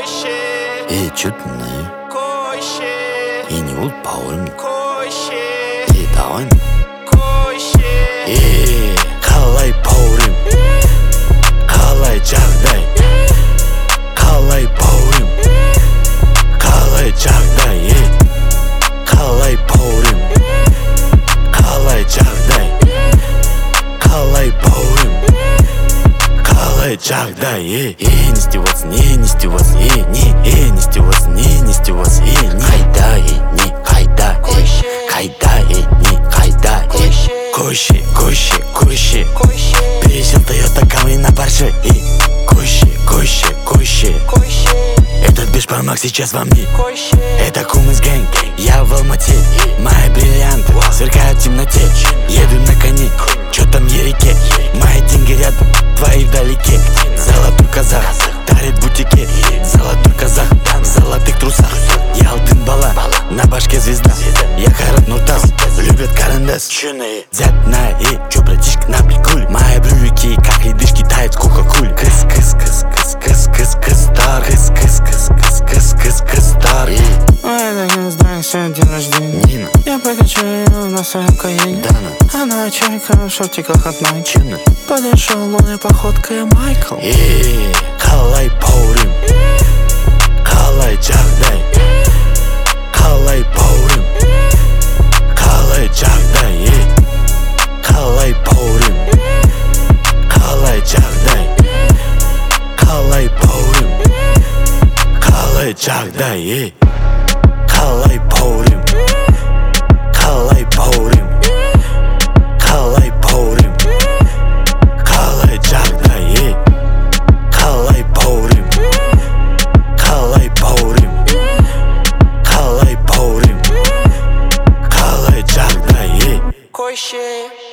чудный и не упаулен давай қалай бауырым қалай жағдай қалай бауырым қалай жағдай қалай бауырым қалай жағдай қалай бауырым қалай жағдай не издеваться, не издеваться, не издеваться, не издеваться, қайда не қайда қайда не қайда Коши, коши, коши Пересел Toyota Camry на Porsche Коши, коши, коши Этот бешпармак сейчас во мне Это Кумыс гэнг, я в Алмате Мои бриллианты сверкают в темноте Еду на коне, чё там ереке Мои деньги рядом, твои вдалеке Золотой казах, дарит в бутике Золотой казах, в золотых трусах Я алтын бала, на башке звезда Я Карат Нуртас, любят карандас Дядь на чё, братишка, на приколе Мои брюлики, как ледышки, тают в кока-коле Кыс, кыс, кыс, кыс, кыс, кыс, кыс, стар Кыс, кыс, кыс, кыс, кыс, кыс, кыс, стар Ой, так не знаю, сегодня день рождения Нина, Я покачу ее на своем каене Дана, Она чайка в шортиках от Nike Чуна Подошел лунной походкой Майкл қалай бауырым қалай жағдай қалай бауырым қалай жағдай қалай бауырым қалай жағдай қалай бауырым қалай жағдай қалай бауырым қалай бауырым қалай бауырым қалай жағдай қалай бауырым қалай бауырым қалай бауырым қалай жағдай Коши